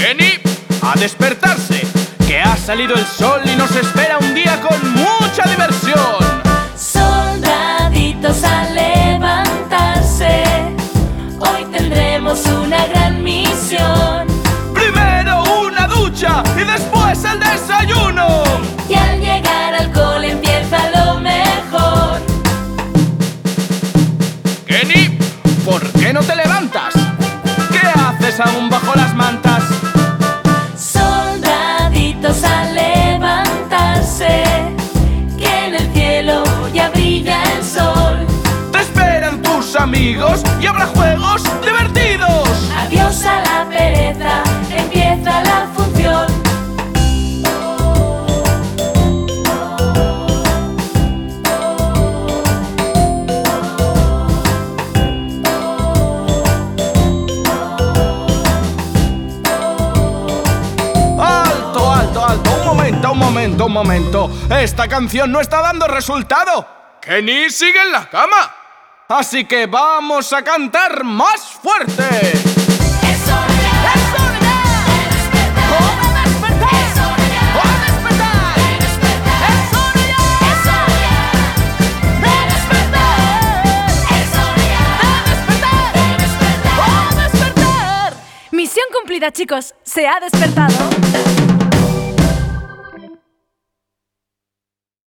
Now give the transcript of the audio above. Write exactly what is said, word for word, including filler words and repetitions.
Kenny, a despertarse, que ha salido el sol y nos espera un día con mucha diversión. Soldaditos a levantarse, hoy tendremos una gran misión. Primero una ducha y después el desayuno. Y al llegar al cole empieza lo mejor. Kenny, ¿por qué no te levantas? ¿Qué haces aún bajo las mantas? Soldaditos a levantarse, que en el cielo ya brilla el sol. Te esperan tus amigos y habrá juegos divertidos. Adiós a la pereza, empieza la función. Alto, alto, alto, un momento, un momento, un momento. Esta canción no está dando resultado. Kenny sigue en la cama. Así que vamos a cantar más fuerte. ¡Es hora ya! ¡Es hora ya! ¡De despertar! ¡Hora de despertar! ¡Es hora ya! ¡Hora de despertar! ¡De despertar! ¡Es hora ya! ¡Es hora ya! ¡De despertar! ¡Es hora ya! ¡De despertar! ¡De despertar! ¡Oh, despertar! Misión cumplida, chicos. Se ha despertado.